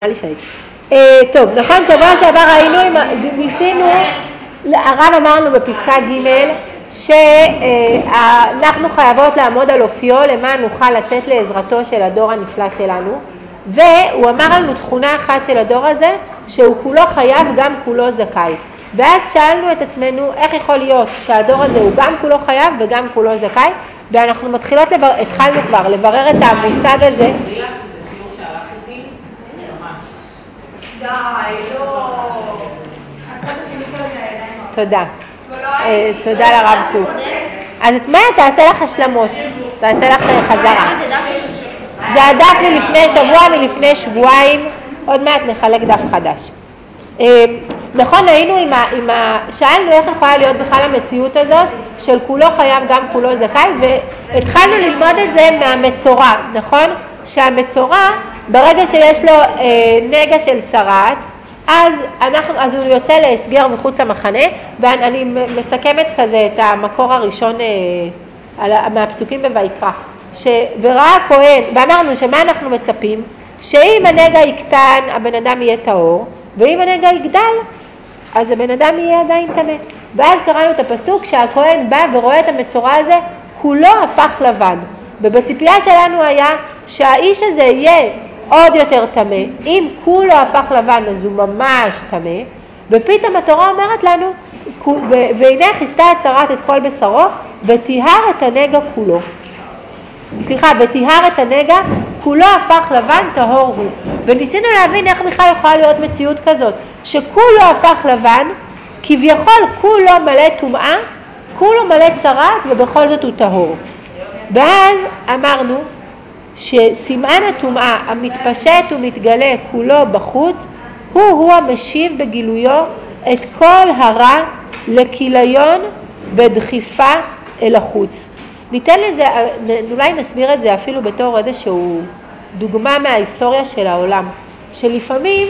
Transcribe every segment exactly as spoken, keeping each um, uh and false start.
טוב, נכון, שבוע שעבר ראינו, ניסינו, הרב אמרנו בפסקה ג' שאנחנו חייבות לעמוד על אופיו למען נוכל לתת לעזרתו של הדור הנפלא שלנו, והוא אמר לנו תכונה אחת של הדור הזה, שהוא כולו חייב גם כולו זכאי. ואז שאלנו את עצמנו איך יכול להיות שהדור הזה הוא גם כולו חייב וגם כולו זכאי, ואנחנו מתחילות, לבר... התחלנו כבר לברר את המושג הזה. תודה. תודה לרב קוק. אז את מה תעשה לך השלמות? תעשה לך חזרה. זה הדף מלפני שבוע, מלפני שבועיים, עוד מעט נחלק דף חדש. נכון, היינו עם ה, עם ה, שאלנו איך יכולה להיות בכלל המציאות הזאת של כולו חייב גם כולו זכאי, והתחלנו ללמוד את זה מהמצורע, נכון? שהמצורע ברגע שיש לו אה, נגע של צרת, אז, אנחנו, אז הוא יוצא להסגר מחוץ למחנה, ואני מסכמת כזה את המקור הראשון אה, מהפסוקים בויקרא, וראה הכהן, ואמרנו שמה אנחנו מצפים? שאם הנגע יקטן הבן אדם יהיה טהור, ואם הנגע יגדל אז הבן אדם יהיה עדיין טמא. ואז קראנו את הפסוק שהכהן בא ורואה את המצורע הזה כולו הפך לבן, ובציפייה שלנו היה שהאיש הזה יהיה עוד יותר טמא. אם כולו הפך לבן אז הוא ממש טמא, ופתאום התורה אומרת לנו והנה כיסתה הצרת את כל בשרו וטיהר את הנגע כולו, סליחה, וטיהר את הנגע כולו הפך לבן טהור הוא. וניסינו להבין איך בכלל יכולה להיות מציאות כזאת שכולו הפך לבן, כביכול כולו מלא טומאה, כולו מלא צרת, ובכל זאת הוא טהור. ואז אמרנו שסימן הטומאה המתפשט ומתגלה כולו בחוץ הוא הוא המשיב בגילויו את כל הרע לכיליון ודחיפה אל החוץ. ניתן לזה, אולי נסביר את זה אפילו בתור איזשהו דוגמה מההיסטוריה של העולם, שלפעמים,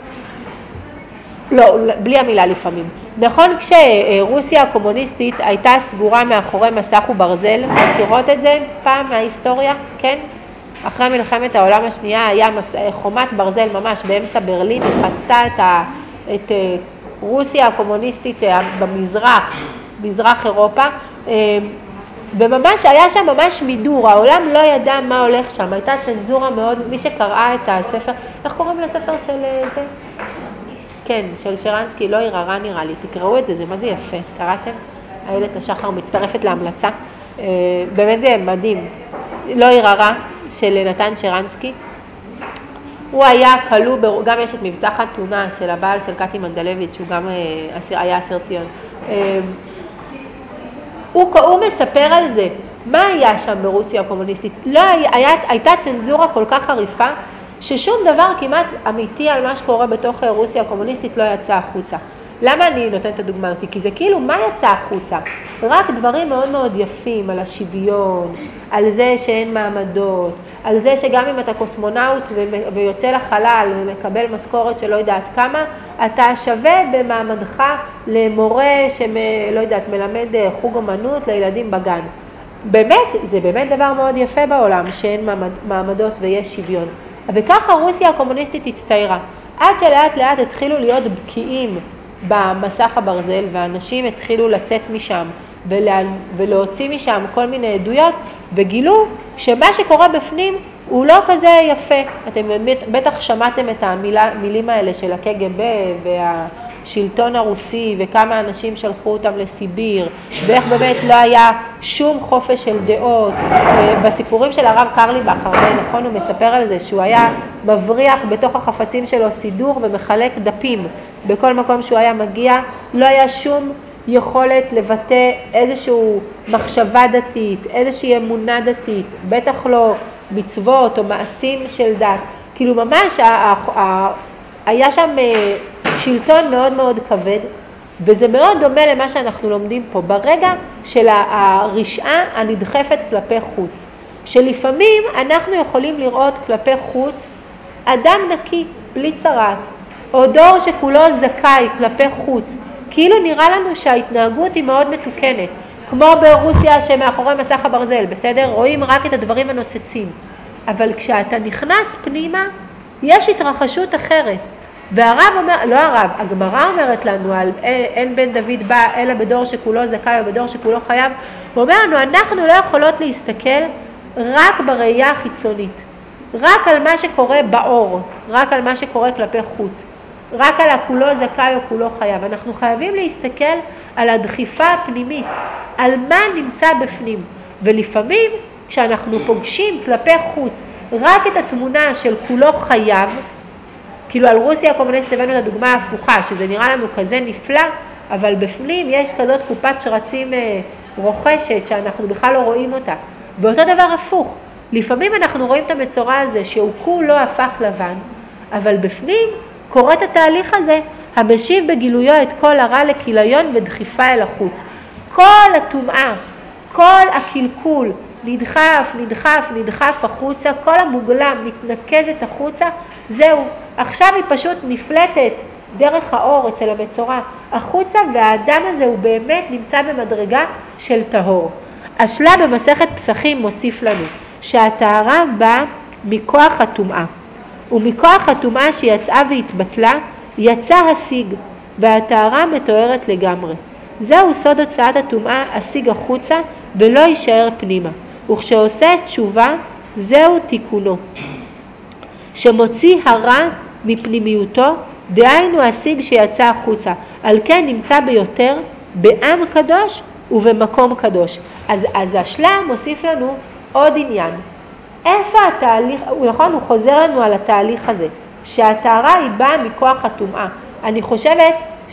לא, בלי המילה לפעמים, נכון, כשרוסיה הקומוניסטית הייתה סגורה מאחורי מסך וברזל, מכירות את זה פעם מההיסטוריה, כן? אחרי מלחמת העולם השנייה היה חומת ברזל ממש באמצע ברלין, חצתה את, ה, את רוסיה הקומוניסטית במזרח, מזרח אירופה, וממש היה שם ממש מידור, העולם לא ידע מה הולך שם, הייתה צנזורה מאוד, מי שקראה את הספר, איך קוראים לספר של זה? כן, של שרנסקי, לא יררה נראה לי, תקראו את זה, זה מה זה יפה, קראתם? איילת השחר מצטרפת להמלצה, באמת זה מדהים, לא יררה של נתן שרנסקי, הוא היה כלוא, גם יש את מבצע חתונה של הבעל של קטי מנדלביץ', שהוא גם היה אסיר ציון, הוא, הוא מספר על זה, מה היה שם ברוסיה הקומוניסטית? לא היה, הייתה צנזורה כל כך חריפה, ששום דבר כמעט אמיתי על מה שקורה בתוך רוסיה הקומוניסטית לא יצא החוצה. למה אני נותנת את הדוגמה אותי? כי זה כאילו, מה יצא החוצה? רק דברים מאוד מאוד יפים על השוויון, על זה שאין מעמדות, על זה שגם אם אתה קוסמונאוט ויוצא לחלל ומקבל משכורת שלא יודעת כמה, אתה שווה במעמדך למורה שלא יודעת, מלמד חוג אומנות לילדים בגן. באמת, זה באמת דבר מאוד יפה בעולם, שאין מעמד, מעמדות ויש שוויון. וככה רוסיה הקומוניסטית הצטיירה. עד שלאט לאט התחילו להיות בקיאים במסך הברזל, ואנשים התחילו לצאת משם ולה, ולהוציא משם כל מיני עדויות, וגילו שמה שקורה בפנים הוא לא כזה יפה. אתם בטח שמעתם את המילים האלה של הקג"ב והשלטון הרוסי, וכמה אנשים שלחו אותם לסיביר, ואיך באמת לא היה שום חופש של דעות. בסיפורים של הרב קרליבך, הרבה נכון, הוא מספר על זה שהוא היה מבריח בתוך החפצים שלו סידור ומחלק דפים בכל מקום שהוא היה מגיע, לא היה שום יכולת לבטא איזשהו מחשבה דתית, איזושהי אמונה דתית, בטח לא מצוות או מעשים של דת. כאילו ממש היה שם שלטון מאוד מאוד כבד, וזה מאוד דומה למה שאנחנו לומדים פה, ברגע של הרשעה הנדחפת כלפי חוץ, שלפעמים אנחנו יכולים לראות כלפי חוץ אדם נקי, בלי צרת, או דור שכולו זכאי כלפי חוץ, כאילו נראה לנו שההתנהגות היא מאוד מתוקנת, כמו ברוסיה שמאחורי מסך הברזל, בסדר? רואים רק את הדברים הנוצצים. אבל כשאתה נכנס פנימה, יש התרחשות אחרת. והרב אומר, לא הרב, הגמרא אומרת לנו על אין בן דוד בא אלא בדור שכולו זכאי או בדור שכולו חייב, הוא אומר לנו, אנחנו לא יכולות להסתכל רק בראייה החיצונית, רק על מה שקורה באור, רק על מה שקורה כלפי חוץ, רק על הכולו זכאי או כולו חייב. אנחנו חייבים להסתכל על הדחיפה הפנימית, על מה נמצא בפנים. ולפעמים כשאנחנו פוגשים כלפי חוץ רק את התמונה של כולו חייב, כאילו על רוסיה הקומוניסטית הבאנו את הדוגמה ההפוכה, שזה נראה לנו כזה נפלא, אבל בפנים יש כזאת קופת שרצים אה, רוכשת שאנחנו בכלל לא רואים אותה. ואותו דבר הפוך, לפעמים אנחנו רואים את המצורע הזה שהוא כולו הפך לבן, אבל בפנים קורה את התהליך הזה, המשיב בגילויו את כל הרע לכיליון ודחיפה אל החוץ. כל הטומאה, כל הקלקול, נדחף, נדחף, נדחף החוצה, כל המוגלה מתנקזת החוצה, זהו. עכשיו היא פשוט נפלטת דרך האור אצל המצורע החוצה, והאדם הזה הוא באמת נמצא במדרגה של טהור. השלה במסכת פסחים מוסיף לנו שהטהרה באה מכוח הטומאה, ומכוח הטומאה שיצאה והתבטלה יצא השיג, והטהרה מתוארת לגמרי. זהו סוד הוצאת הטומאה, השיג החוצה ולא יישאר פנימה. וכשעושה תשובה זהו תיקונו, שמוציא הרע מפנימיותו, דהיינו השיג שיצא החוצה. על כן נמצא ביותר בעם קדוש ובמקום קדוש. אז, אז השלה מוסיף לנו עוד עניין. איפה התהליך, נכון, הוא חוזר לנו על התהליך הזה, שהטהרה היא באה מכוח הטומאה. אני חושבת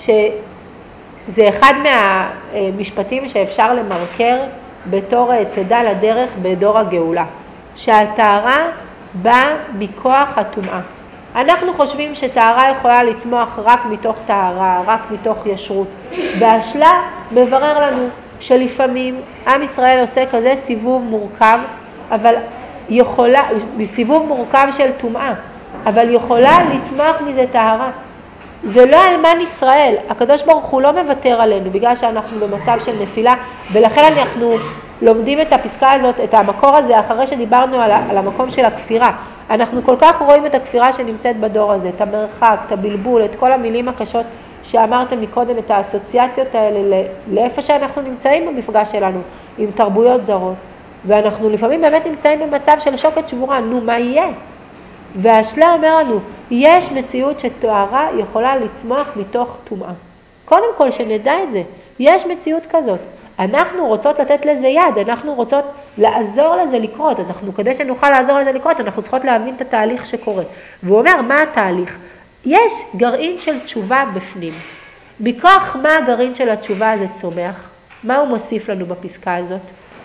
שזה אחד מהמשפטים שאפשר למרקר בתור צדה לדרך בדור הגאולה, שהטהרה באה מכוח הטומאה. אנחנו חושבים שטהרה יכולה לצמוח רק מתוך טהרה, רק מתוך ישרות. והשלה מברר לנו שלפעמים עם ישראל עושה כזה סיבוב מורכב, אבל יכולה, סיבוב מורכב של טומאה, אבל יכולה לצמוח מזה טהרה. זה לא אלמן ישראל, הקדוש ברוך הוא לא מוותר עלינו בגלל שאנחנו במצב של נפילה, ולכן אנחנו לומדים את הפסקה הזאת, את המקור הזה, אחרי שדיברנו על, על המקום של הכפירה. אנחנו כל כך רואים את הכפירה שנמצאת בדור הזה, את המרחק, את הבלבול, את כל המילים הקשות שאמרתם מקודם, את האסוציאציות האלה לאיפה שאנחנו נמצאים במפגש שלנו עם תרבויות זרות, ואנחנו לפעמים באמת נמצאים במצב של שוקת שבורה. נו, מה יהיה? והשלה אומר לנו, יש מציאות שטהרה יכולה לצמוח מתוך טומאה. קודם כל שנדע את זה, יש מציאות כזאת. אנחנו רוצות לתת לזה יד, אנחנו רוצות לעזור לזה לקרות. אנחנו, כדי שנוכל לעזור לזה לקרות, אנחנו צריכות להבין את התהליך שקורה. והוא אומר, מה התהליך? יש גרעין של תשובה בפנים. מכוח מה הגרעין של התשובה הזה צומח? מה הוא מוסיף לנו בפסקה הזאת?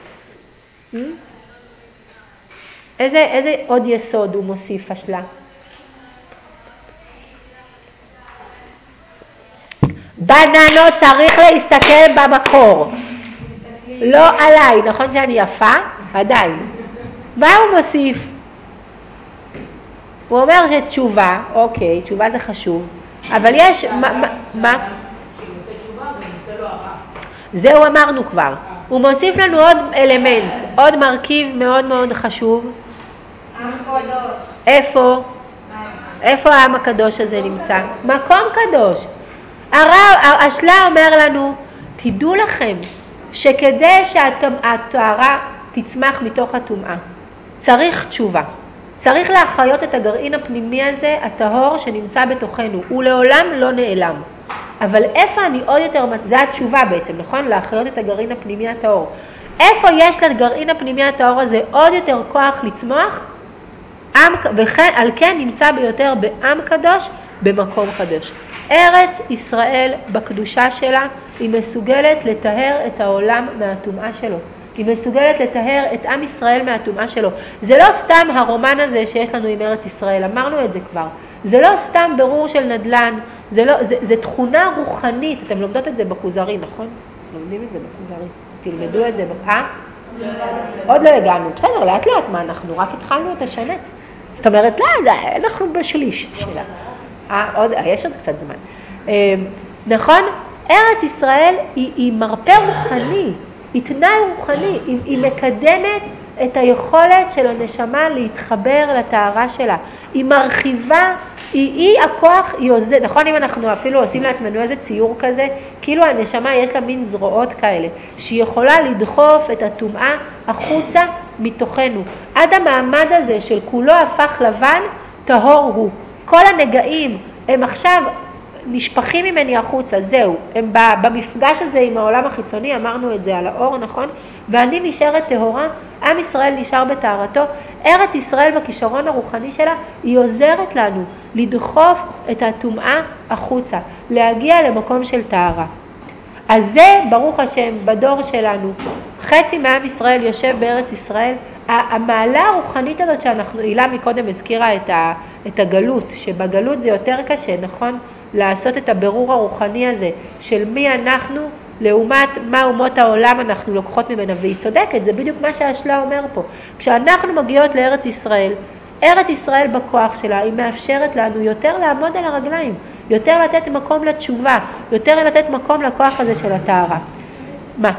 איזה, איזה עוד יסוד הוא מוסיף השלה? בננות צריך להסתכל במקור. לא עליי, נכון שאני יפה? עדיין. מה הוא מוסיף? הוא אומר שתשובה, אוקיי, תשובה זה חשוב, אבל יש, מה, מה? זהו אמרנו כבר. הוא מוסיף לנו עוד אלמנט, עוד מרכיב מאוד מאוד חשוב. עם קדוש. איפה? איפה העם הקדוש הזה נמצא? מקום קדוש. השלה אומר לנו, תדעו לכם שכדי שהטהרה תצמח מתוך הטומאה, צריך תשובה. צריך להחיות את הגרעין הפנימי הזה, הטהור שנמצא בתוכנו. הוא לעולם לא נעלם. אבל איפה אני עוד יותר, זה התשובה בעצם, נכון? להחיות את הגרעין הפנימי הטהור. איפה יש לגרעין הפנימי הטהור הזה עוד יותר כוח לצמוח? עם, ועל כן נמצא ביותר בעם קדוש, במקום קדוש. ארץ ישראל בקדושה שלה היא מסוגלת לטהר את העולם מהטומאה שלו. היא מסוגלת לטהר את עם ישראל מהטומאה שלו. זה לא סתם הרומן הזה שיש לנו עם ארץ ישראל, אמרנו את זה כבר. זה לא סתם ברור של נדל"ן, זה, לא, זה, זה תכונה רוחנית. אתם לומדות את זה בכוזרי, נכון? לומדים את זה בכוזרי. תלמדו את זה. אה? עוד לא הגענו. בסדר, לאט לאט מה אנחנו? רק התחלנו את השנה. זאת אומרת, לא, אנחנו בשליש שלה. אה, עוד, יש עוד קצת זמן. אה, נכון? ארץ ישראל היא, היא מרפא רוחני, היא תנאי רוחני, היא, היא מקדמת את היכולת של הנשמה להתחבר לטהרה שלה. היא מרחיבה, היא, היא הכוח, היא עוזר, נכון אם אנחנו אפילו עושים לעצמנו איזה ציור כזה, כאילו הנשמה יש לה מין זרועות כאלה, שהיא יכולה לדחוף את הטומאה החוצה מתוכנו. עד המעמד הזה של כולו הפך לבן, טהור הוא. כל הנגעים הם עכשיו נשפכים ממני החוצה, זהו. הם במפגש הזה עם העולם החיצוני, אמרנו את זה על האור, נכון? ואני נשארת טהורה, עם ישראל נשאר בטהרתו. ארץ ישראל בכישרון הרוחני שלה, היא עוזרת לנו לדחוף את הטומאה החוצה, להגיע למקום של טהרה. אז זה, ברוך השם, בדור שלנו, חצי מעם ישראל יושב בארץ ישראל. המעלה הרוחנית הזאת שאנחנו, הילה מקודם הזכירה את, ה, את הגלות, שבגלות זה יותר קשה, נכון? לעשות את הבירור הרוחני הזה של מי אנחנו לעומת מה אומות העולם אנחנו לוקחות ממנה, והיא צודקת, זה בדיוק מה שהשלה אומר פה. כשאנחנו מגיעות לארץ ישראל, ארץ ישראל בכוח שלה, היא מאפשרת לנו יותר לעמוד על הרגליים, יותר לתת מקום לתשובה, יותר לתת מקום לכוח הזה של הטהרה. מה?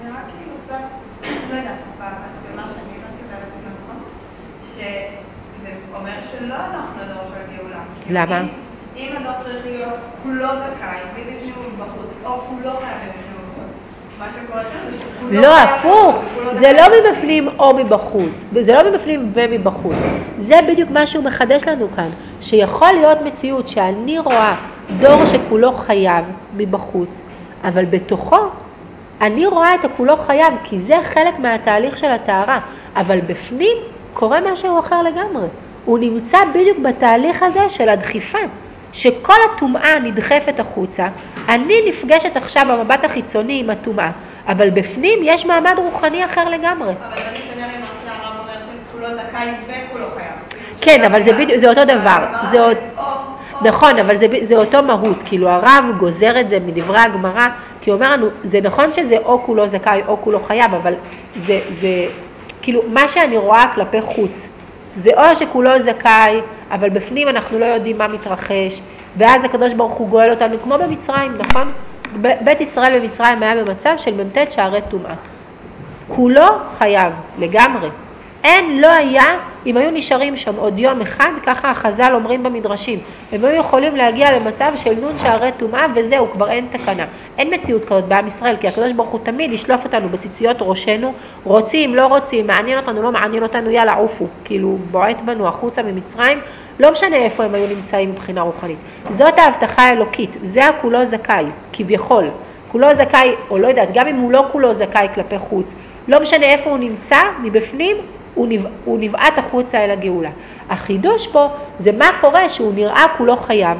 שזה אומר שלא אנחנו הדור של הגאולה. למה? אם הדור צריך להיות כולו זכאי, מבפנים ובחוץ, או כולו חייב מבפנים ובחוץ, מה שקורה זה שכולו... לא, הפוך, זה לא מבפנים או מבחוץ, זה לא מבפנים ומבחוץ. זה בדיוק מה שהוא מחדש לנו כאן, שיכול להיות מציאות שאני רואה דור שכולו חייב מבחוץ, אבל בתוכו אני רואה את הכולו חייב, כי זה חלק מהתהליך של הטהרה, אבל בפנים קורה משהו אחר לגמרי. הוא נמצא בדיוק בתהליך הזה של הדחיפה, שכל הטומאה נדחפת החוצה, אני נפגשת עכשיו במבט החיצוני עם הטומאה, אבל בפנים יש מעמד רוחני אחר לגמרי. אבל אני מתנגד למה שהרב אומר שכולו זכאי וכולו חייב. כן, אבל זה, בדיוק, זה אותו דבר. זה עוד... נכון, אבל זה, זה אותו מהות, כאילו הרב גוזר את זה מדברי הגמרא, כי הוא אומר לנו, זה נכון שזה או כולו זכאי או כולו חייב, אבל זה, זה, כאילו, מה שאני רואה כלפי חוץ, זה או שכולו זכאי, אבל בפנים אנחנו לא יודעים מה מתרחש, ואז הקדוש ברוך הוא גואל אותנו, כמו במצרים, נכון? בית ישראל במצרים היה במצב של ממתת שערי טומאה. כולו חייב, לגמרי. אין, לא היה, אם היו נשארים שם עוד יום אחד, ככה החז"ל אומרים במדרשים, הם היו יכולים להגיע למצב של נון שערי טומאה, וזהו, כבר אין תקנה. אין מציאות כזאת בעם ישראל, כי הקדוש ברוך הוא תמיד ישלוף אותנו בציציות ראשנו, רוצים, לא רוצים, מעניין אותנו, לא מעניין אותנו, יאללה, עופו, כאילו בועט בנו החוצה ממצרים, לא משנה איפה הם היו נמצאים מבחינה רוחנית. זאת ההבטחה האלוקית, זה הכולו זכאי, כביכול. כולו זכאי, או לא יודעת, גם אם הוא לא כולו זכאי כלפי חוץ, לא משנה איפה הוא נמצא, מבפנים, הוא, נבע, הוא נבעט החוצה אל הגאולה. החידוש פה זה מה קורה שהוא נראה כולו חייב,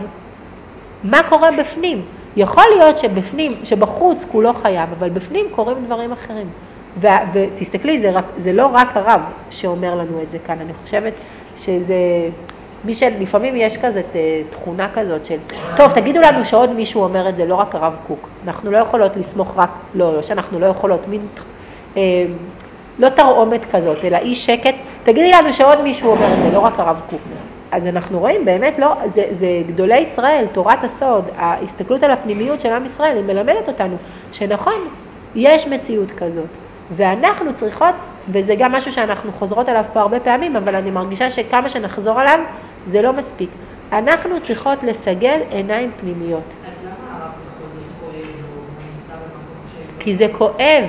מה קורה בפנים. יכול להיות שבפנים, שבחוץ כולו חייב, אבל בפנים קורים דברים אחרים. ו, ותסתכלי, זה, רק, זה לא רק הרב שאומר לנו את זה כאן, אני חושבת שזה... מי שלפעמים יש כזאת תכונה כזאת של, טוב, תגידו לנו שעוד מישהו אומר את זה, לא רק הרב קוק. אנחנו לא יכולות לסמוך רק, לא, לא שאנחנו לא יכולות, מין, אה, לא תרעומת כזאת, אלא אי שקט. תגידי לנו שעוד מישהו אומר את זה, לא רק הרב קוק. אז אנחנו רואים, באמת לא, זה, זה גדולי ישראל, תורת הסוד, ההסתכלות על הפנימיות של עם ישראל, היא מלמדת אותנו שנכון, יש מציאות כזאת. ואנחנו צריכות, וזה גם משהו שאנחנו חוזרות עליו פה הרבה פעמים, אבל אני מרגישה שכמה שנחזור עליו, זה לא מספיק. אנחנו צריכות לסגל עיניים פנימיות. אז למה הרב בכל זאת כואב או נמצא במקום ש... כי זה כואב.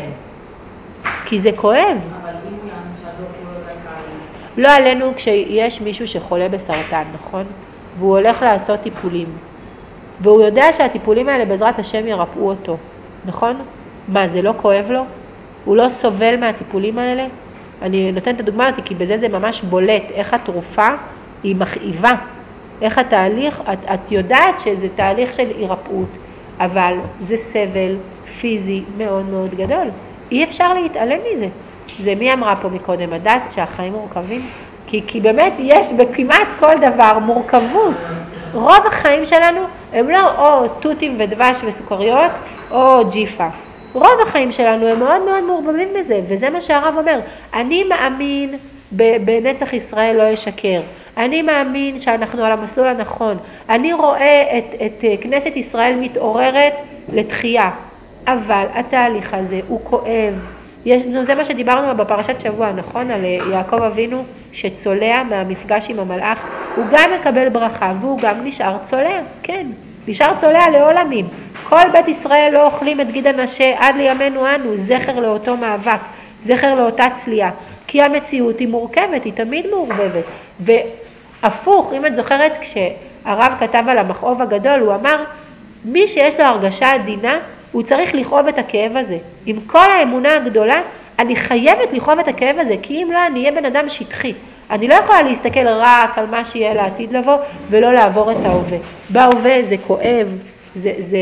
כי זה כואב. אבל אם הוא יעמד שהדור כולו זכאי... לא עלינו כשיש מישהו שחולה בסרטן, נכון? והוא הולך לעשות טיפולים. והוא יודע שהטיפולים האלה בעזרת השם ירפאו אותו, נכון? מה, זה לא כואב לו? הוא לא סובל מהטיפולים האלה? אני נותנת את הדוגמה אותי, כי בזה זה ממש בולט, איך התרופה היא מכאיבה, איך התהליך, את, את יודעת שזה תהליך של הירפאות, אבל זה סבל פיזי מאוד מאוד גדול. אי אפשר להתעלם מזה. זה מי אמרה פה מקודם, הדס, שהחיים מורכבים? כי, כי באמת יש בכמעט כל דבר מורכבות. רוב החיים שלנו הם לא או טוטים ודבש וסוכריות, או ג'יפה. רוב החיים שלנו הם מאוד מאוד מעורבבים בזה, וזה מה שהרב אומר. אני מאמין בנצח ישראל לא ישקר. אני מאמין שאנחנו על המסלול הנכון. אני רואה את, את כנסת ישראל מתעוררת לתחייה. אבל התהליך הזה הוא כואב, יש, נו, זה מה שדיברנו בפרשת שבוע, נכון? על יעקב אבינו שצולע מהמפגש עם המלאך, הוא גם מקבל ברכה והוא גם נשאר צולע, כן, נשאר צולע לעולמים. כל בית ישראל לא אוכלים את גיד הנשה עד לימינו אנו, זכר לאותו מאבק, זכר לאותה צליעה, כי המציאות היא מורכבת, היא תמיד מעורבבת. והפוך, אם את זוכרת, כשהרב כתב על המכאוב הגדול, הוא אמר, מי שיש לו הרגשה עדינה, הוא צריך לכאוב את הכאב הזה. עם כל האמונה הגדולה, אני חייבת לכאוב את הכאב הזה, כי אם לא, אני אהיה בן אדם שטחי. אני לא יכולה להסתכל רק על מה שיהיה לעתיד לבוא, ולא לעבור את ההווה. בהווה זה כואב, זה, זה,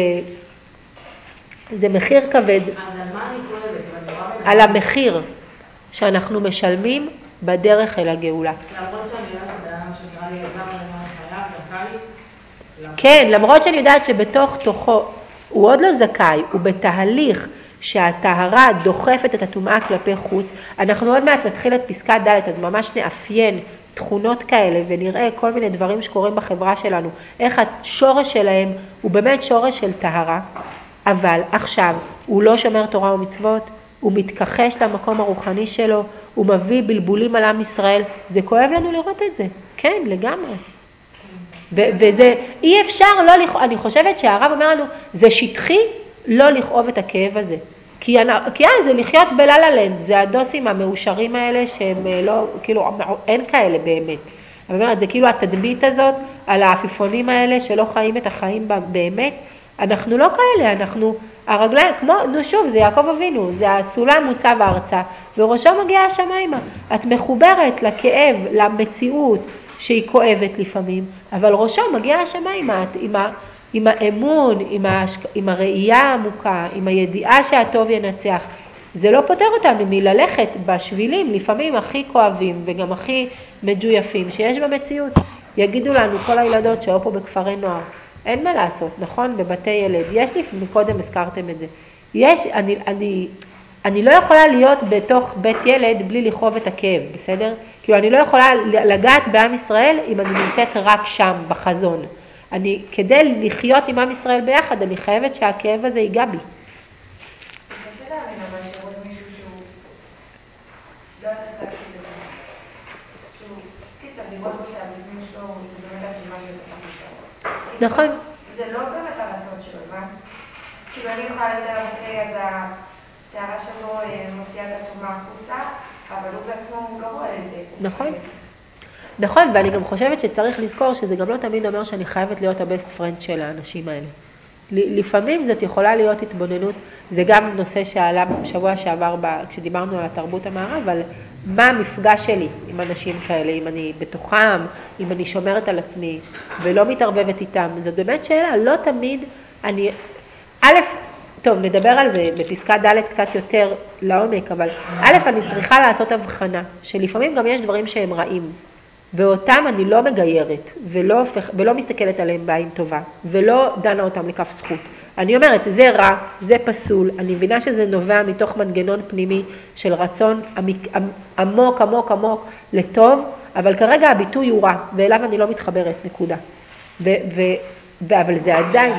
זה מחיר כבד. אז על מה אני כואבת? על המחיר שאנחנו משלמים בדרך אל הגאולה. למרות שאני יודעת שזה היה מה שנראה לי, למה אני חייב, זכה לי? כן, למרות שאני יודעת שבתוך תוכו, הוא עוד לא זכאי, הוא בתהליך שהטהרה דוחפת את הטומאה כלפי חוץ. אנחנו עוד מעט נתחיל את פסקת ד', אז ממש נאפיין תכונות כאלה ונראה כל מיני דברים שקורים בחברה שלנו, איך השורש שלהם הוא באמת שורש של טהרה, אבל עכשיו הוא לא שומר תורה ומצוות, הוא מתכחש למקום הרוחני שלו, הוא מביא בלבולים על עם ישראל, זה כואב לנו לראות את זה, כן, לגמרי. ו- וזה, אי אפשר לא לכאוב, אני חושבת שהרב אומר לנו, זה שטחי לא לכאוב את הכאב הזה. כי, כי אז זה לחיות בלללנד, זה הדוסים המאושרים האלה שהם לא, כאילו, אין כאלה באמת. אני אומרת, זה כאילו התדמית הזאת על העפיפונים האלה שלא חיים את החיים באמת. אנחנו לא כאלה, אנחנו, הרגליים, כמו, נו שוב, זה יעקב אבינו, זה הסולם מוצב הארצה, וראשו מגיעה השמיימה. את מחוברת לכאב, למציאות, שהיא כואבת לפעמים, אבל ראשו מגיע השמיימה, עם, ה, עם האמון, עם, ההשק, עם הראייה העמוקה, עם הידיעה שהטוב ינצח. זה לא פותר אותנו מללכת בשבילים, לפעמים הכי כואבים וגם הכי מג'ויפים שיש במציאות. יגידו לנו כל הילדות שהיו פה בכפרי נוער, אין מה לעשות, נכון? בבתי ילד. יש לי, מקודם הזכרתם את זה. יש, אני, אני, אני לא יכולה להיות בתוך בית ילד בלי לכאוב את הכאב, בסדר? כאילו אני לא יכולה לגעת בעם ישראל אם אני נמצאת רק שם, בחזון. אני, כדי לחיות עם עם ישראל ביחד, אני חייבת שהכאב הזה ייגע בי. קשה להאמין אבל שרואים מישהו שהוא לא יודעת איך להגיד את זה. שהוא קיצר, לראות בו שהבפנים שלו זה באמת הקימה שיוצאת משם. נכון. זה לא באמת הרצון שלו, מה? כאילו אני יכולה להגיד עליו, אוקיי, אז הטהרה שלו מוציאה את הטומאה החוצה, אבל הוא בעצמו הוא לא רואה את זה. נכון. נכון, ואני גם חושבת שצריך לזכור שזה גם לא תמיד אומר שאני חייבת להיות הבסט פרנד של האנשים האלה. לפעמים זאת יכולה להיות התבוננות, זה גם נושא שעלה בשבוע שעבר כשדיברנו על התרבות המערב, אבל מה המפגש שלי עם אנשים כאלה, אם אני בתוכם, אם אני שומרת על עצמי ולא מתערבבת איתם, זאת באמת שאלה, לא תמיד אני, א', טוב, נדבר על זה בפסקה ד' קצת יותר לעומק, אבל א', אני צריכה לעשות הבחנה, שלפעמים גם יש דברים שהם רעים, ואותם אני לא מגיירת, ולא, ולא מסתכלת עליהם בעין טובה, ולא דנה אותם לכף זכות. אני אומרת, זה רע, זה פסול, אני מבינה שזה נובע מתוך מנגנון פנימי של רצון עמוק, עמוק, עמוק לטוב, אבל כרגע הביטוי הוא רע, ואליו אני לא מתחברת, נקודה. ו, ו, ו, אבל זה עדיין...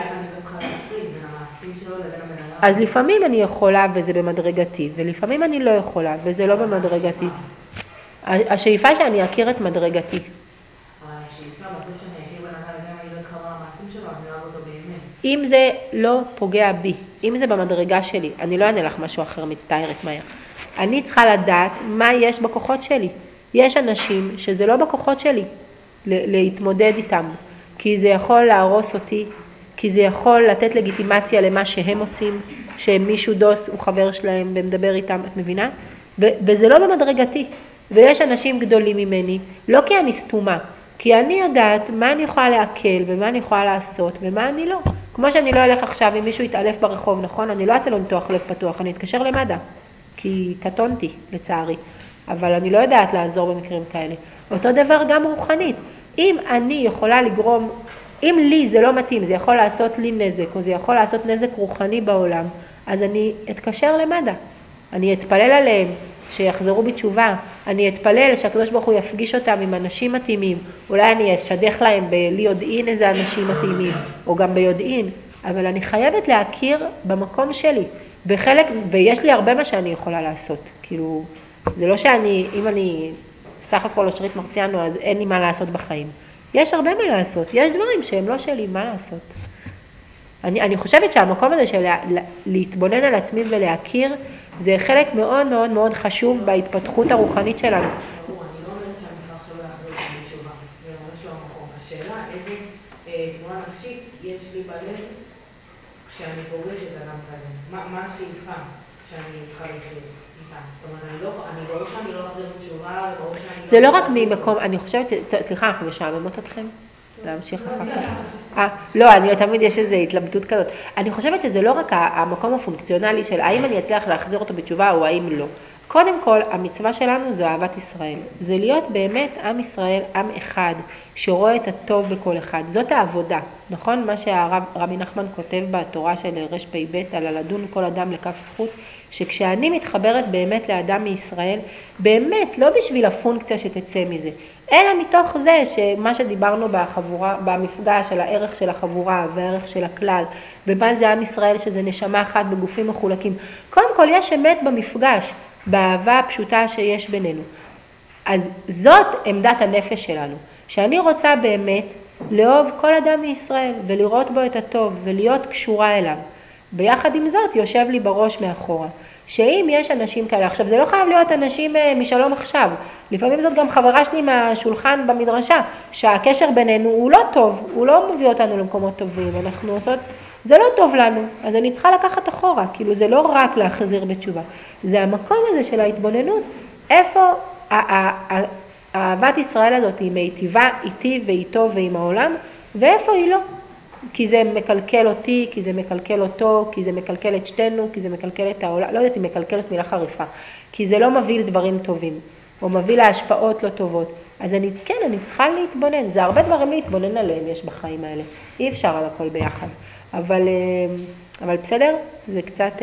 אז לפעמים אני יכולה וזה במדרגתי, ולפעמים אני לא יכולה וזה לא במדרגתי. השאיפה שאני אכיר את מדרגתי. השאיפה בסוף שאני אכיר בן אדם וגם אני לא אכרה המעשים שלו, אני אוהב אותו באמת. אם זה לא פוגע בי, אם זה במדרגה שלי, אני לא אענה לך משהו אחר, מצטערת מהר. אני צריכה לדעת מה יש בכוחות שלי. יש אנשים שזה לא בכוחות שלי להתמודד איתם, כי זה יכול להרוס אותי, כי זה יכול לתת לגיטימציה למה שהם עושים, שמישהו דוס הוא חבר שלהם ומדבר איתם, את מבינה? ו- וזה לא במדרגתי. ויש אנשים גדולים ממני, לא כי אני סתומה, כי אני יודעת מה אני יכולה להקל ומה אני יכולה לעשות ומה אני לא. כמו שאני לא אלך עכשיו אם מישהו יתעלף ברחוב, נכון? אני לא אעשה לו ניתוח לב פתוח, אני אתקשר למד"א, כי קטונתי לצערי, אבל אני לא יודעת לעזור במקרים כאלה. אותו דבר גם רוחנית. אם אני יכולה לגרום, אם לי זה לא מתאים, זה יכול לעשות לי נזק או זה יכול לעשות נזק רוחני בעולם, אז אני אתקשר למד"א, אני אתפלל עליהם, שיחזרו בתשובה, אני אתפלל שהקדוש ברוך הוא יפגיש אותם עם אנשים מתאימים, אולי אני אשדך להם בלי יודעין איזה אנשים מתאימים, או גם ביודעין, אבל אני חייבת להכיר במקום שלי, בחלק, ויש לי הרבה מה שאני יכולה לעשות, כאילו, זה לא שאני, אם אני סך הכל אושרית מרציאנו, אז אין לי מה לעשות בחיים. יש הרבה מה לעשות, יש דברים שהם לא שלי, מה לעשות? אני, אני חושבת שהמקום הזה של להתבונן על עצמי ולהכיר, זה חלק מאוד מאוד מאוד חשוב בהתפתחות הרוחנית שלנו. אני לא אומרת שאני צריכה עכשיו להחזיר אותי בתשובה, זה ממש לא המקום. השאלה, איזה תנועה נפשית יש לי בלב כשאני פוגשת אדם כזה? מה השאיפה שאני צריכה לחיות איתה? זאת אומרת, אני לא, אני ברור שאני לא אחזיר בתשובה, וברור שאני... זה לא רק ממקום, אני חושבת ש... סליחה, אנחנו משעממות אתכם? להמשיך אחר כך. אה, לא, אני תמיד יש איזו התלבטות כזאת. אני חושבת שזה לא רק המקום הפונקציונלי של האם אני אצליח להחזיר אותו בתשובה או האם לא. קודם כל, המצווה שלנו זו אהבת ישראל. זה להיות באמת עם ישראל, עם אחד, שרואה את הטוב בכל אחד. זאת העבודה, נכון? מה שהרבי נחמן כותב בתורה של רש פי בית, על הלדון כל אדם לכף זכות, שכשאני מתחברת באמת לאדם מישראל, באמת, לא בשביל הפונקציה שתצא מזה, אלא מתוך זה שמה שדיברנו בחבורה, במפגש על הערך של החבורה והערך של הכלל, ומה זה עם ישראל שזה נשמה אחת בגופים מחולקים. קודם כל יש אמת במפגש, באהבה הפשוטה שיש בינינו. אז זאת עמדת הנפש שלנו, שאני רוצה באמת לאהוב כל אדם מישראל ולראות בו את הטוב ולהיות קשורה אליו. ביחד עם זאת יושב לי בראש מאחורה, שאם יש אנשים כאלה, עכשיו זה לא חייב להיות אנשים משלום עכשיו, לפעמים זאת גם חברה שלי מהשולחן במדרשה, שהקשר בינינו הוא לא טוב, הוא לא מביא אותנו למקומות טובים, אנחנו עושות, זה לא טוב לנו, אז אני צריכה לקחת אחורה, כאילו זה לא רק להחזיר בתשובה, זה המקום הזה של ההתבוננות, איפה אהבת ישראל הזאת היא מיטיבה איתי ואיתו ועם העולם, ואיפה היא לא. כי זה מקלקל אותי, כי זה מקלקל אותו, כי זה מקלקל את שתינו, כי זה מקלקל את העולם, לא יודעת אם מקלקל את מילה חריפה, כי זה לא מביא לדברים טובים, או מביא להשפעות לא טובות. אז אני, כן, אני צריכה להתבונן, זה הרבה דברים להתבונן עליהם יש בחיים האלה, אי אפשר על הכל ביחד, אבל, אבל בסדר, זה קצת...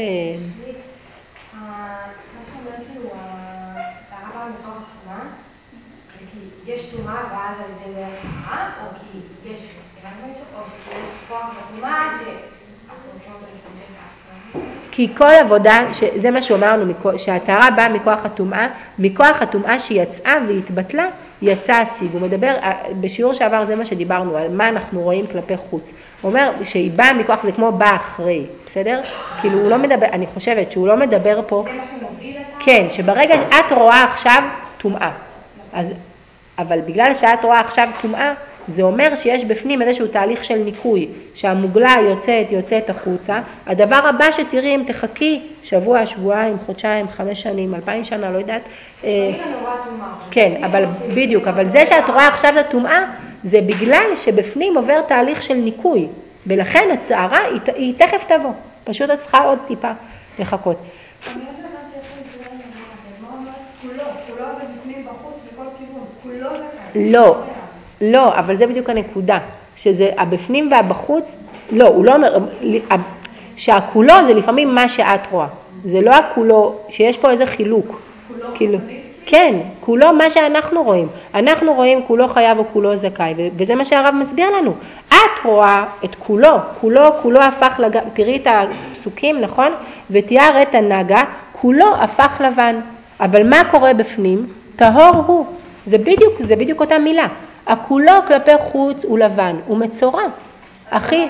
מה שאומר כאילו, הרב המקום התחומה, זה כי יש תומה ואז על ידי זה הרעה, או כי יש... או שיש כוח בתומה שאנחנו לוקחים אותו לפני. כי כל עבודה, זה מה שאומרנו, שהטהרה באה מכוח התומעה, מכוח התומעה שיצאה והתבטלה, יצא השיג. הוא מדבר, בשיעור שעבר זה מה שדיברנו, על מה אנחנו רואים כלפי חוץ. הוא אומר שהיא באה מכוח, זה כמו באה אחרי, בסדר? כאילו הוא לא מדבר, אני חושבת שהוא לא מדבר פה. זה מה שמוביל אותה? כן, שברגע שאת רואה עכשיו תומעה. אז, אבל בגלל שאת רואה עכשיו תומעה, זה אומר שיש בפנים איזשהו תהליך של ניקוי, שהמוגלה יוצאת, יוצאת החוצה. הדבר הבא שתראי אם תחכי, שבוע, שבועיים, חודשיים, חמש שנים, אלפיים שנה, לא יודעת. כן, אבל בדיוק, אבל זה שאת רואה עכשיו את התומעה, זה בגלל שבפנים עובר תהליך של ניקוי, ולכן הטהרה היא, היא תכף תבוא, פשוט את צריכה עוד טיפה לחכות. אני עוד לא הבנתי איך זה מה אומרת כולו, כולו ובפנים בחוץ בכל כיוון, כולו זה לא. לא, אבל זה בדיוק הנקודה, שזה הבפנים והבחוץ, לא, הוא לא אומר, שהכולו זה לפעמים מה שאת רואה, זה לא הכולו, שיש פה איזה חילוק, כולו כאילו, כן, כולו מה שאנחנו רואים, אנחנו רואים כולו חייב או כולו זכאי, וזה מה שהרב מסביר לנו, את רואה את כולו, כולו, כולו הפך, לג... תראי את הפסוקים, נכון? ותיאר את הנגה, כולו הפך לבן, אבל מה קורה בפנים? טהור הוא, זה בדיוק, זה בדיוק אותה מילה. הכולו כלפי חוץ הוא לבן, הוא מצורע. הכי...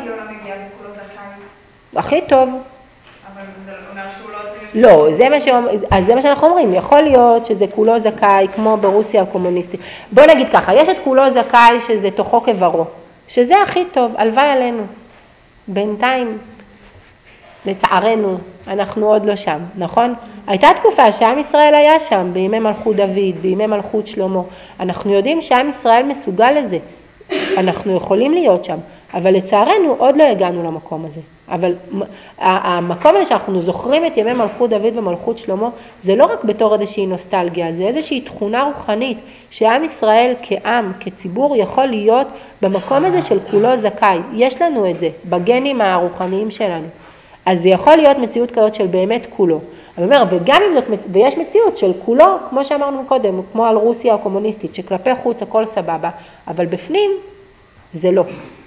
הכי טוב. אבל זה אומר שהוא לא... לא, זה מה, ש... אז זה מה שאנחנו אומרים. יכול להיות שזה כולו זכאי, כמו ברוסיה הקומוניסטית. בוא נגיד ככה, יש את כולו זכאי שזה תוכו כברו. שזה הכי טוב, הלוואי עלינו. בינתיים, לצערנו, אנחנו עוד לא שם, נכון? הייתה תקופה שעם ישראל היה שם, בימי מלכות דוד, בימי מלכות שלמה. אנחנו יודעים שעם ישראל מסוגל לזה. אנחנו יכולים להיות שם, אבל לצערנו עוד לא הגענו למקום הזה. אבל המקום הזה שאנחנו זוכרים את ימי מלכות דוד ומלכות שלמה, זה לא רק בתור איזושהי נוסטלגיה, זה איזושהי תכונה רוחנית, שעם ישראל כעם, כציבור, יכול להיות במקום הזה של כולו זכאי. יש לנו את זה, בגנים הרוחניים שלנו. אז זה יכול להיות מציאות כזאת של באמת כולו. אני אומר, וגם אם זאת, ויש מציאות של כולו, כמו שאמרנו קודם, כמו על רוסיה הקומוניסטית, שכלפי חוץ הכל סבבה, אבל בפנים זה לא.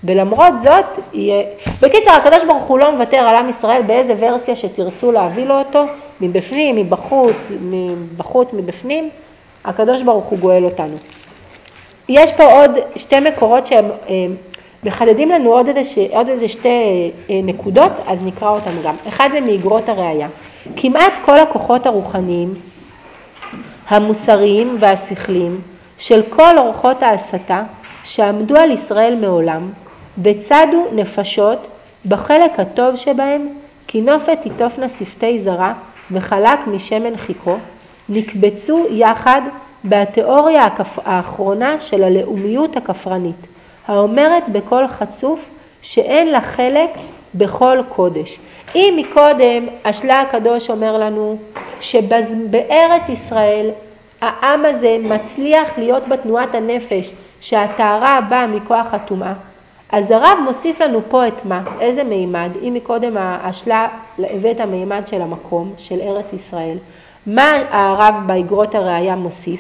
ולמרות זאת, יהיה... בקיצר, הקדוש ברוך הוא לא מוותר על עם ישראל באיזה ורסיה שתרצו להביא לו אותו, מבפנים, מבחוץ, מבחוץ, מבפנים, הקדוש ברוך הוא גואל אותנו. יש פה עוד שתי מקורות שהם מחדדים לנו עוד איזה, עוד איזה שתי נקודות, אז נקרא אותם גם. אחד זה מאגרות הראייה. כמעט כל הכוחות הרוחניים, המוסריים והשכליים של כל אורחות ההסתה שעמדו על ישראל מעולם, בצדו נפשות בחלק הטוב שבהם, כי נופת תיטופנה שפתי זרה וחלק משמן חיכו, נקבצו יחד בתיאוריה האחרונה של הלאומיות הכפרנית, האומרת בכל חצוף שאין לה חלק בכל קודש. אם מקודם השלה הקדוש אומר לנו שבארץ ישראל העם הזה מצליח להיות בתנועת הנפש שהטהרה באה מכוח הטומאה, אז הרב מוסיף לנו פה את מה? איזה מימד? אם מקודם השלה הביא את המימד של המקום, של ארץ ישראל, מה הרב באגרות הראייה מוסיף?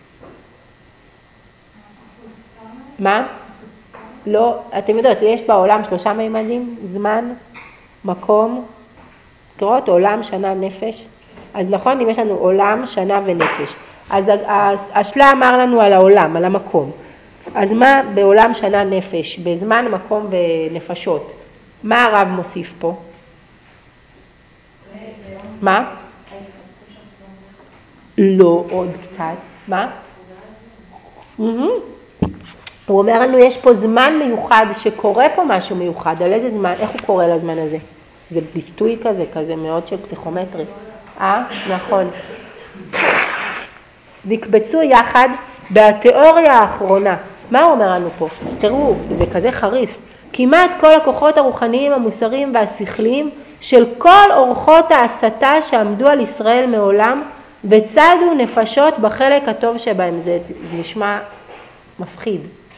מה? לא, אתם יודעות, יש בעולם שלושה מימדים, זמן, מקום, תראו, עולם, שנה, נפש. אז נכון, אם יש לנו עולם, שנה ונפש. אז השלה אמר לנו על העולם, על המקום. אז מה בעולם, שנה, נפש, בזמן, מקום ונפשות? מה הרב מוסיף פה? מה? לא, עוד קצת. מה? הוא אומר לנו, יש פה זמן מיוחד שקורה פה משהו מיוחד. על איזה זמן? איך הוא קורא לזמן הזה? זה ביטוי כזה, כזה מאוד של פסיכומטרי. אה? נכון. נקבצו יחד בתיאוריה האחרונה. מה הוא אומר לנו פה? תראו, זה כזה חריף. כמעט כל הכוחות הרוחניים, המוסריים והשכליים של כל אורחות ההסתה שעמדו על ישראל מעולם, וצדו נפשות בחלק הטוב שבהם. זה נשמע מפחיד.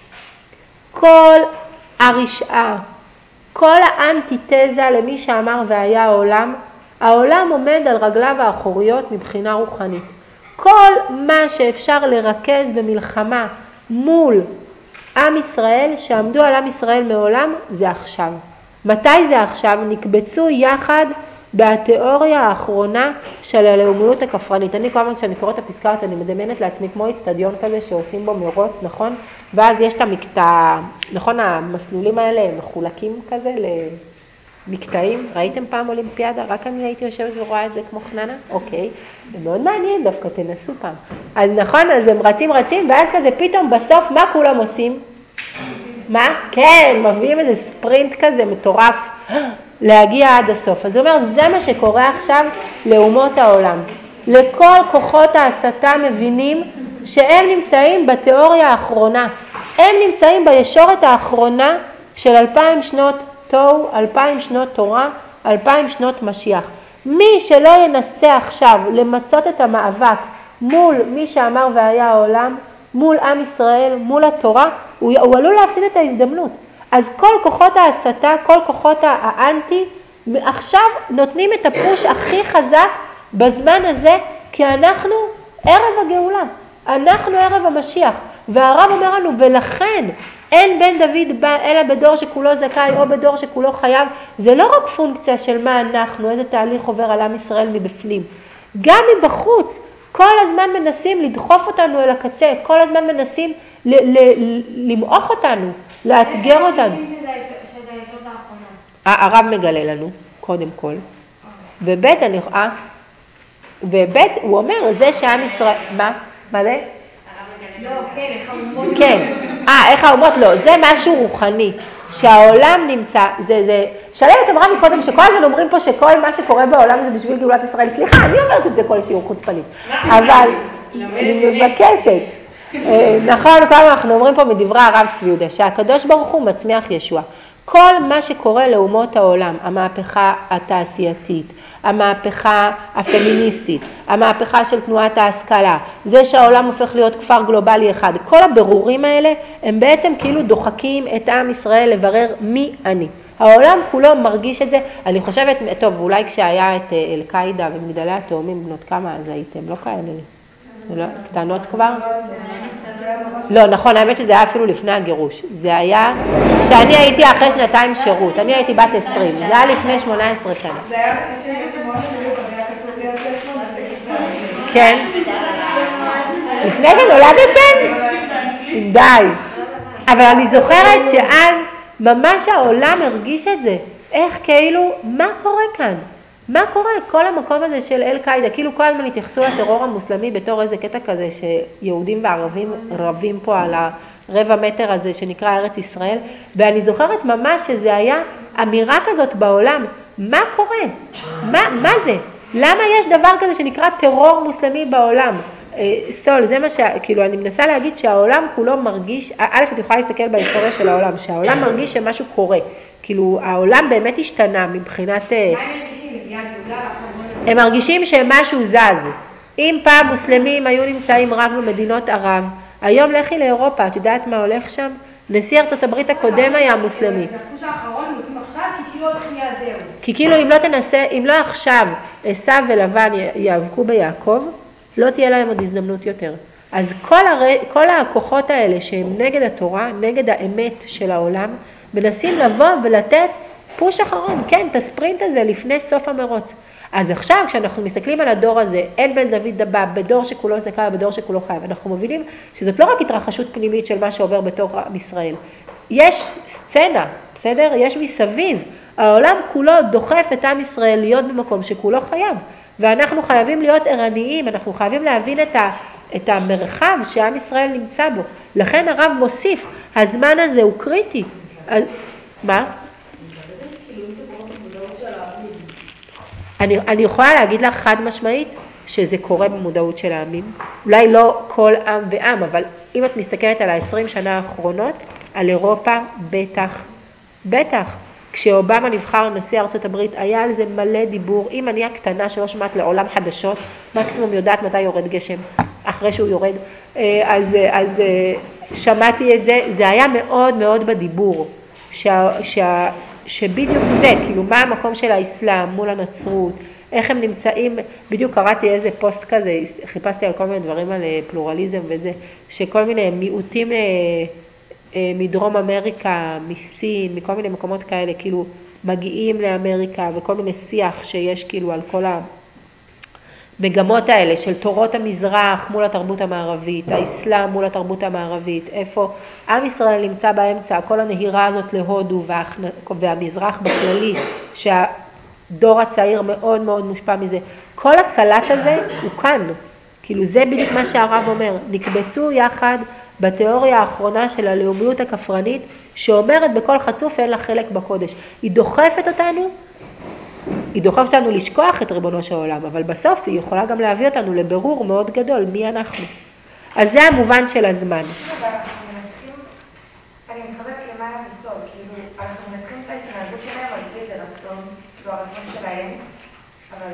כל הרשעה, כל האנטיתזה למי שאמר והיה העולם, העולם עומד על רגליו האחוריות מבחינה רוחנית. כל מה שאפשר לרכז במלחמה מול עם ישראל, שעמדו על עם ישראל מעולם, זה עכשיו. מתי זה עכשיו? נקבצו יחד בתיאוריה האחרונה של הלאומיות הכפרנית. אני כל הזמן כשאני קוראת את הפסקה הזאת, אני מדמיינת לעצמי כמו אצטדיון כזה שעושים בו מרוץ, נכון? ואז יש את המקטע, נכון, המסלולים האלה הם מחולקים כזה למקטעים. ראיתם פעם אולימפיאדה? רק אני הייתי יושבת ורואה את זה כמו חננה? אוקיי. זה מאוד מעניין דווקא, תנסו פעם. אז נכון, אז הם רצים רצים, ואז כזה פתאום בסוף מה כולם עושים? מה? כן, מביאים איזה ספרינט כזה מטורף להגיע עד הסוף. אז הוא אומר, זה מה שקורה עכשיו לאומות העולם. לכל כוחות ההסתה מבינים שהם נמצאים בתיאוריה האחרונה. הם נמצאים בישורת האחרונה של אלפיים שנות תוהו, אלפיים שנות תורה, אלפיים שנות משיח. מי שלא ינסה עכשיו למצות את המאבק מול מי שאמר והיה העולם, מול עם ישראל, מול התורה, הוא, הוא עלול להפסיד את ההזדמנות. אז כל כוחות ההסתה, כל כוחות האנטי, עכשיו נותנים את הפוש הכי חזק בזמן הזה, כי אנחנו ערב הגאולה, אנחנו ערב המשיח. והרב אומר לנו, ולכן אין בן דוד בא אלא בדור שכולו זכאי או בדור שכולו חייב. זה לא רק פונקציה של מה אנחנו, איזה תהליך עובר על עם ישראל מבפנים. גם מבחוץ, כל הזמן מנסים לדחוף אותנו אל הקצה, כל הזמן מנסים ל- ל- למעוך אותנו, לאתגר אותנו. הרב מגלה לנו, קודם כל. ובית, אני, אה? ובית, הוא אומר, זה שעם ישראל, מה? מה זה? לא, כן, איך האומות. כן. אה, איך האומות? לא, זה משהו רוחני. שהעולם נמצא, זה, זה, שלמת אמרה מקודם שכל הזמן אומרים פה שכל מה שקורה בעולם זה בשביל גאולת ישראל. סליחה, אני אומרת את זה כל שיעור חוצפני. אבל, אני מבקשת. נכון, כל אנחנו אומרים פה מדברי הרב צבי יהודה, שהקדוש ברוך הוא מצמיח ישוע. כל מה שקורה לאומות העולם, המהפכה התעשייתית, המהפכה הפמיניסטית, המהפכה של תנועת ההשכלה, זה שהעולם הופך להיות כפר גלובלי אחד, כל הבירורים האלה הם בעצם כאילו דוחקים את עם ישראל לברר מי אני. העולם כולו מרגיש את זה. אני חושבת, טוב, אולי כשהיה את אל-קאידה ומגדלי התאומים בנות כמה אז הייתם, לא כאלה לי. לא, קטנות כבר? לא, נכון, האמת שזה היה אפילו לפני הגירוש. זה היה, כשאני הייתי אחרי שנתיים שירות, אני הייתי בת עשרים, זה היה לפני שמונה עשרה שנה. זה היה שמונה בדיוק, אני היה כתוב לי על זה שמונה. כן. לפני כן נולדתם? די. אבל אני זוכרת שאז ממש העולם הרגיש את זה. איך כאילו, מה קורה כאן? מה קורה? כל המקום הזה של אל-קאידה, כאילו כל הזמן התייחסו לטרור המוסלמי בתור איזה קטע כזה שיהודים וערבים רבים פה על הרבע מטר הזה שנקרא ארץ ישראל, ואני זוכרת ממש שזה היה אמירה כזאת בעולם. מה קורה? מה, מה זה? למה יש דבר כזה שנקרא טרור מוסלמי בעולם? סול, זה מה ש... כאילו, אני מנסה להגיד שהעולם כולו מרגיש, א', את יכולה להסתכל בהיסטוריה של העולם, שהעולם מרגיש שמשהו קורה. כאילו, העולם באמת השתנה מבחינת... מה הם מרגישים? הם מרגישים שמשהו זז. אם פעם מוסלמים היו נמצאים רק במדינות ערב, היום לכי לאירופה, את יודעת מה הולך שם? נשיא ארצות הברית הקודם היה מוסלמי. זה הפוש האחרון, נותנים עכשיו, כי כאילו עוד שנייה זהו. כי כאילו, אם לא תנסה, אם לא עכשיו עשיו ולבן יאבקו ביעקב, לא תהיה להם עוד הזדמנות יותר. אז כל, הר... כל הכוחות האלה שהם נגד התורה, נגד האמת של העולם, מנסים לבוא ולתת פוש אחרון, כן, את הספרינט הזה לפני סוף המרוץ. אז עכשיו, כשאנחנו מסתכלים על הדור הזה, אין בן דוד דבא, בדור שכולו זכאי, בדור שכולו חייב, אנחנו מבינים שזאת לא רק התרחשות פנימית של מה שעובר בתוך עם ישראל. יש סצנה, בסדר? יש מסביב. העולם כולו דוחף את עם ישראל להיות במקום שכולו חייב. ואנחנו חייבים להיות ערניים, אנחנו חייבים להבין את, ה, את המרחב שעם ישראל נמצא בו. לכן הרב מוסיף, הזמן הזה הוא קריטי. מה? אני, אני יכולה להגיד לך חד משמעית שזה קורה במודעות של העמים. אולי לא כל עם ועם, אבל אם את מסתכלת על ה-עשרים שנה האחרונות, על אירופה בטח, בטח. כשאובמה נבחר נשיא ארצות הברית, היה על זה מלא דיבור. אם אני הקטנה שלא שמעת לעולם חדשות, מקסימום יודעת מתי יורד גשם, אחרי שהוא יורד. אז, אז שמעתי את זה, זה היה מאוד מאוד בדיבור, שה, שה, שבדיוק זה, כאילו מה המקום של האסלאם מול הנצרות, איך הם נמצאים, בדיוק קראתי איזה פוסט כזה, חיפשתי על כל מיני דברים על פלורליזם וזה, שכל מיני מיעוטים מדרום אמריקה, מסין, מכל מיני מקומות כאלה, כאילו מגיעים לאמריקה וכל מיני שיח שיש כאילו על כל המגמות האלה של תורות המזרח מול התרבות המערבית, האסלאם מול התרבות המערבית, איפה עם ישראל נמצא באמצע, כל הנהירה הזאת להודו והמזרח בכללי, שהדור הצעיר מאוד מאוד מושפע מזה. כל הסלט הזה הוא כאן, כאילו זה בדיוק מה שהרב אומר, נקבצו יחד בתיאוריה האחרונה של הלאומיות הכפרנית, שאומרת בכל חצוף אין לה חלק בקודש. היא דוחפת אותנו, היא דוחפת אותנו לשכוח את ריבונו של העולם, אבל בסוף היא יכולה גם להביא אותנו לבירור מאוד גדול, מי אנחנו. אז זה המובן של הזמן. אני מתחברת למעלה בסוד, כאילו, אנחנו מנתחים את ההתנהגות שלהם על פי איזה רצון, כאילו הרצון שלהם, אבל...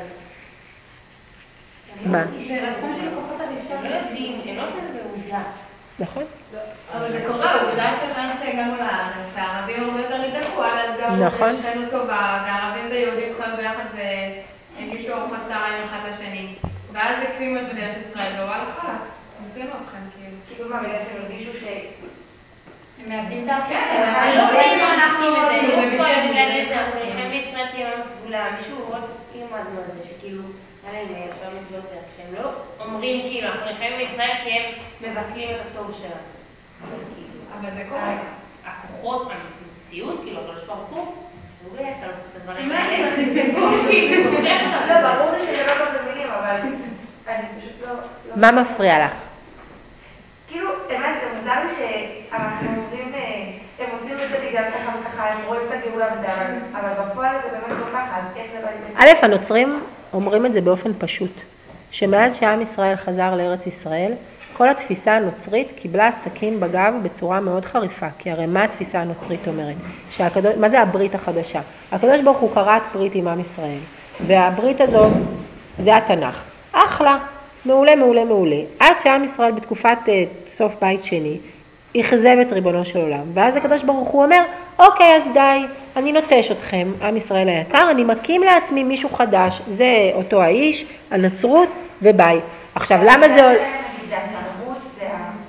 מה? זה רצון של כוחות הראשון. הם לא יודעים, הם לא עושים את זה בעובדה. נכון. אבל זה קורה, העובדה שמאז שהגענו לארץ, הערבים הרבה יותר נדלקו, עד אז גם שכנו טובה, והערבים ויהודים חיו ביחד והגישו ארוחת צהריים אחד לשני. ואז הקרימו את מדינת ישראל, והוא חלאס, נותנו אתכם כאילו. כאילו מה, בגלל שהם הרגישו ש... הם מאבדים את האחים, הם לא חיים אנחנו פועלים להגיד את אנחנו חיים בישראל תהיה ממש סגולה, מישהו עוד אימדנו על זה שכאילו, עליהם יש לא מצוות דרך, שהם לא אומרים כאילו, אנחנו חיים בישראל כי הם מבטלים את הטוב שלנו. אבל זה קורה. הכוחות, המציאות, כאילו, הקדוש ברוך הוא, הוא לא יעשה לעשות את הדברים האלה. לא, ברור לי שזה לא גם במילים, אבל אני פשוט לא... מה מפריע לך? כאילו, באמת, זה מוזר לי שאנחנו אומרים, הם עושים את זה בגלל ככה וככה, הם רואים את הגאולה וזה, אבל בפועל זה באמת לא ככה, אז איך זה בא לידי? א', הנוצרים אומרים את זה באופן פשוט, שמאז שעם ישראל חזר לארץ ישראל, כל התפיסה הנוצרית קיבלה סכין בגב בצורה מאוד חריפה, כי הרי מה התפיסה הנוצרית אומרת? שהקדוש, מה זה הברית החדשה? הקדוש ברוך הוא קראת ברית עם עם ישראל, והברית הזאת זה התנ"ך. אחלה, מעולה, מעולה, מעולה. עד שעם ישראל בתקופת uh, סוף בית שני, יחזב את ריבונו של עולם, ואז הקדוש ברוך הוא אומר, אוקיי, אז די, אני נוטש אתכם, עם ישראל היקר, אני מקים לעצמי מישהו חדש, זה אותו האיש, הנצרות, וביי. עכשיו, למה זה...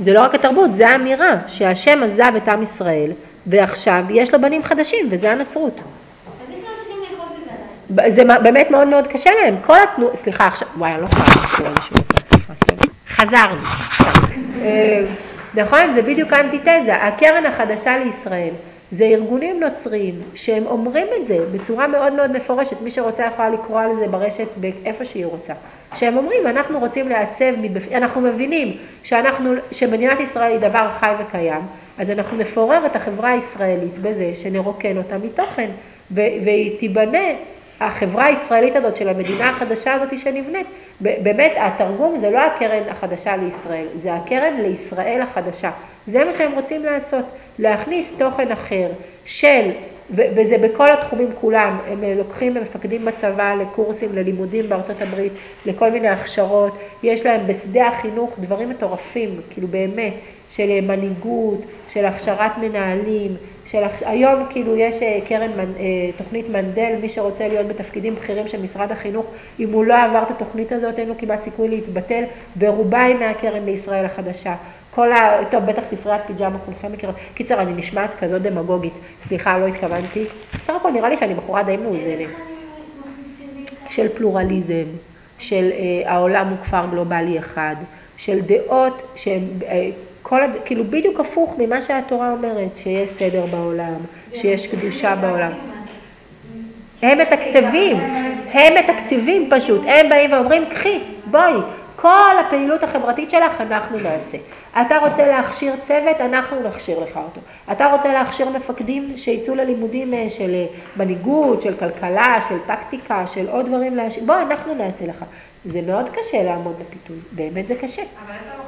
זה לא רק התרבות, זה האמירה שהשם עזב את עם ישראל, ועכשיו יש לו בנים חדשים, וזה הנצרות. אז איך אנשים לאכול בזה עדיין? זה באמת מאוד מאוד קשה להם. כל התנו... סליחה, עכשיו... וואי, אני לא יכולה לקרוא איזשהו דבר, סליחה, כן. חזרנו. נכון, זה בדיוק האנטיתזה. הקרן החדשה לישראל, זה ארגונים נוצריים שהם אומרים את זה בצורה מאוד מאוד מפורשת. מי שרוצה יכולה לקרוא על זה ברשת באיפה שהיא רוצה. שהם אומרים, אנחנו רוצים לעצב, מבפ... אנחנו מבינים שאנחנו, שמדינת ישראל היא דבר חי וקיים, אז אנחנו נפורר את החברה הישראלית בזה שנרוקן אותה מתוכן, ו... והיא תיבנה, החברה הישראלית הזאת של המדינה החדשה הזאת שנבנית, באמת התרגום זה לא הקרן החדשה לישראל, זה הקרן לישראל החדשה. זה מה שהם רוצים לעשות, להכניס תוכן אחר של, וזה בכל התחומים כולם, הם לוקחים, הם מפקדים בצבא לקורסים, ללימודים בארצות הברית, לכל מיני הכשרות, יש להם בשדה החינוך דברים מטורפים, כאילו באמת, של מנהיגות, של הכשרת מנהלים, של, היום כאילו יש קרן, תוכנית מנדל, מי שרוצה להיות בתפקידים בכירים של משרד החינוך, אם הוא לא עבר את התוכנית הזאת, אין לו כמעט סיכוי להתבטל, ורובה היא מהקרן לישראל החדשה. כל ה... טוב, בטח ספריית פיג'מה, כולכם מכירות. קיצר, אני נשמעת כזאת דמגוגית. סליחה, לא התכוונתי. בסך הכל נראה לי שאני בחורה די מאוזנת. של פלורליזם, של אה, העולם הוא כפר גלובלי אחד, של דעות שהן... אה, כל, כאילו בדיוק הפוך ממה שהתורה אומרת, שיש סדר בעולם, שיש קדושה בעולם. הם מתקצבים, הם מתקצבים פשוט, הם באים ואומרים, קחי, בואי, כל הפעילות החברתית שלך אנחנו נעשה. אתה רוצה להכשיר צוות, אנחנו נכשיר לך אותו. אתה רוצה להכשיר מפקדים שיצאו ללימודים של מנהיגות, של כלכלה, של טקטיקה, של עוד דברים להשאיר, בוא, אנחנו נעשה לך. זה מאוד קשה לעמוד בפיתוי, באמת זה קשה. אבל אתה